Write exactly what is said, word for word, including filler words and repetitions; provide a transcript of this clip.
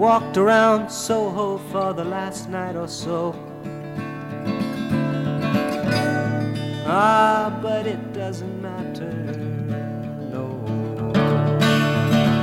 walked around Soho for the last night or so. Ah, but it doesn't